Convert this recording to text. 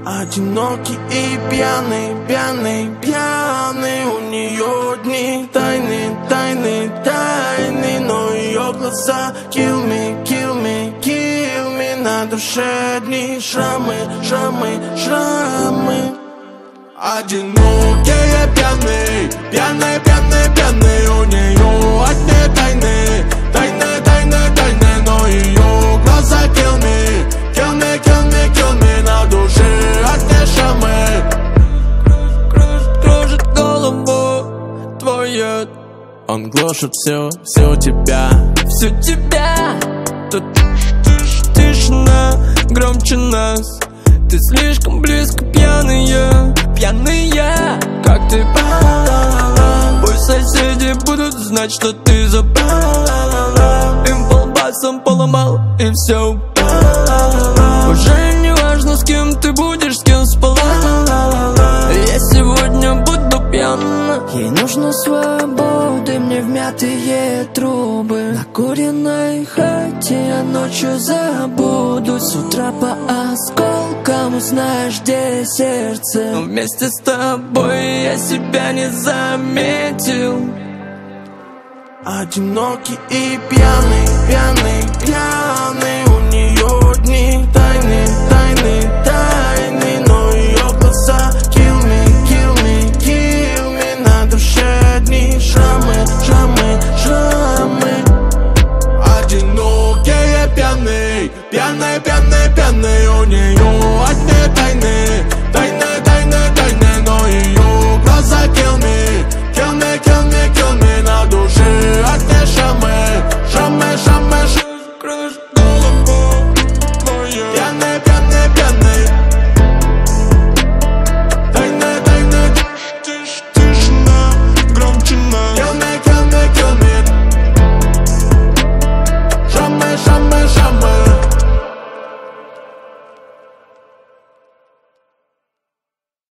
Одинокий и пьяный, пьяный, пьяный. У нее дни тайны, тайны, тайны. Но ее глаза kill me, kill me, kill me. На душе дни шрамы, шрамы, шрамы. Одинокий и пьяный, пьяный, пьяный, пьяный. У нее одни тайны, тайны, тайны, тайны. Но ее глаза kill me, kill me, kill me, kill me. На душе одни шрамы. Кружит голову твою. Он глушит всю тебя. Всю тебя. Тут тишина громче нас. Ты слишком близко, пьяная, пьяная. Как ты пусть соседи будут знать, что ты запала. Им полбасом поломал и все. Уже не важно, с кем ты будешь, с кем спала. Я сегодня буду пьяна. Ей нужно свободы, мне вмятые трубы. На куренной хате я ночью забуду. С утра по осколкам узнаешь, где сердце. Но вместе с тобой я себя не заметил. Одинокий и пьяный, пьяный, пьяный. У нее дни тайны, тайны, тайны. Но ее глаза kill me, kill me, kill me. На душе дни шрамы, шрамы, шрамы. Одинокий и пьяный, пьяный, пьяный, пьяный. У нее